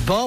Bon,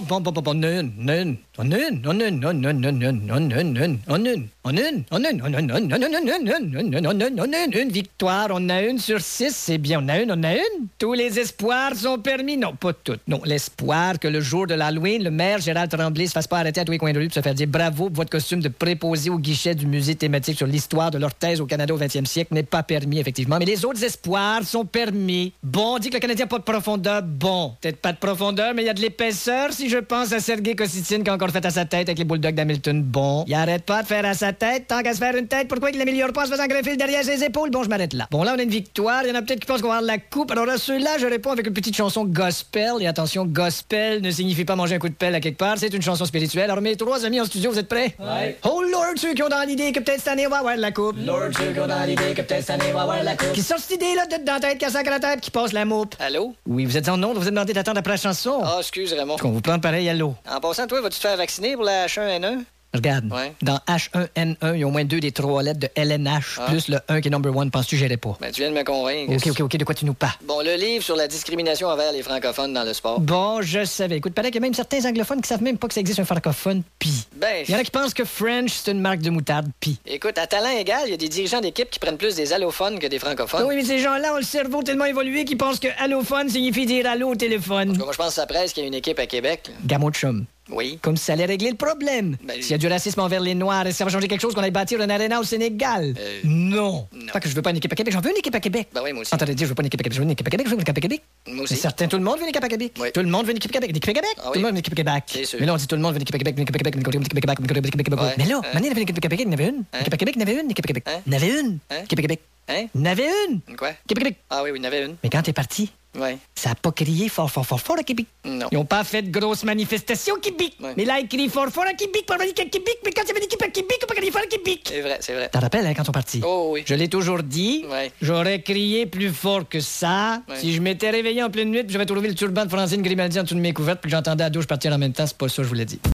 une victoire, on a une sur 6, c'est bien, on a une. Tous les espoirs sont permis, non, pas toutes. Non, l'espoir que le jour de l'Halloween, le maire Gérald Tremblay se fasse pas arrêter à tous les coins de rue pour se faire dire bravo pour votre costume de préposé au guichet du musée thématique sur l'histoire de l'orthèse au Canada au 20e siècle n'est pas permis, effectivement, mais les autres espoirs sont permis. Bon, on dit que le Canadien n'a pas de profondeur, bon, peut-être pas de profondeur, mais il y a de l'épaisseur, si je pense à Sergei Kositine qui a encore fait à sa tête avec les Bulldogs d'Hamilton. Bon, il arrête pas de faire à sa tête, tant qu'à se faire une tête, pourquoi il l'améliore pas en se faisant greffer le derrière ses épaules? Bon, je m'arrête là. Bon, là, on a une victoire, il y en a peut-être qui pensent qu'on va avoir la coupe, alors là, ceux-là, je réponds avec une petite chanson gospel, et attention, gospel ne signifie pas manger un coup de pelle à quelque part, c'est une chanson spirituelle. Alors mes 3 amis en studio, vous êtes prêts? Ouais. Oh Lord, ceux qui ont dans l'idée que peut-être cette année, on va avoir la coupe. Lord, ceux qui ont dans l'idée que peut-être cette année, on va avoir la coupe. Qui sortent cette idée-là de dans la tête, qui sacre la tête, qui passe la moupe. Allô? Oui, vous êtes en onde, vous êtes demandé d'attendre après la chanson. Ah, excuse, Raymond. Qu'on vous prend pareil à l'eau. En passant, toi, vas-tu te faire vacciner pour la H1N1? Regarde, dans H1N1, il y a au moins 2 des 3 lettres de LNH, plus le 1 qui est number 1. Penses-tu que j'irai pas? Ben, tu viens de me convaincre. OK, de quoi tu nous parles? Bon, le livre sur la discrimination envers les francophones dans le sport. Bon, je savais. Écoute, paraît qu'il y a même certains anglophones qui savent même pas que ça existe un francophone pis. Ben, il y en a qui pensent que French, c'est une marque de moutarde pis. Écoute, à talent égal, il y a des dirigeants d'équipe qui prennent plus des allophones que des francophones. Oui, mais ces gens-là ont le cerveau tellement évolué qu'ils pensent que allophone signifie dire allô au téléphone. Moi, je pense que ça presse qu'il y a une équipe à Québec. Gamo de chum. Oui. Comme si ça allait régler le problème. Ben, s'il y a du racisme envers les Noirs, est-ce que ça va changer quelque chose qu'on aille bâtir un aréna au Sénégal? Non. Pas que je veux pas une équipe à Québec, j'en veux une équipe à Québec. Ben oui, moi aussi. Attendez, je veux pas une équipe à Québec, je veux une équipe à Québec, je veux une équipe à Québec. Moi aussi. C'est certain, tout le monde veut une équipe à Québec. Oui. Tout le monde veut une équipe à Québec. Une équipe à Québec? Ah, oui. Tout le monde veut une équipe à Québec. C'est sûr. Mais là, on dit tout le monde veut une équipe à Québec, une équipe à Québec, une équipe à Québec, une équipe à Québec. Mais là, Mané avait une équipe à Québec, il y en avait une. Une équipe à Québec, il y en avait une. Équipe à Québec. Il y en avait une. Équipe à Québec. Il y en avait une. Quoi? Équipe à Québec. Ah oui, il y en avait une. Mais quand t'es parti, ça a pas crié fort à Québec. Non. Ils ont pas fait de grosses manifestations à Québec. Mais là, ils crient fort à Québec pour venir à Québec. Mais quand il y avait une équipe à Québec, on peut crier fort à Québec. C'est vrai. T'en rappelles, quand ils sont partis? Oh oui. Je l'ai toujours dit. J'aurais crié plus fort que ça. Si je m'étais réveillé en pleine nuit puis j'avais trouvé le turban de Francine Grimaldi en dessous de mes couvertes puis que j'entendais la douche partir en même temps, c'est pas ça que je voulais dire.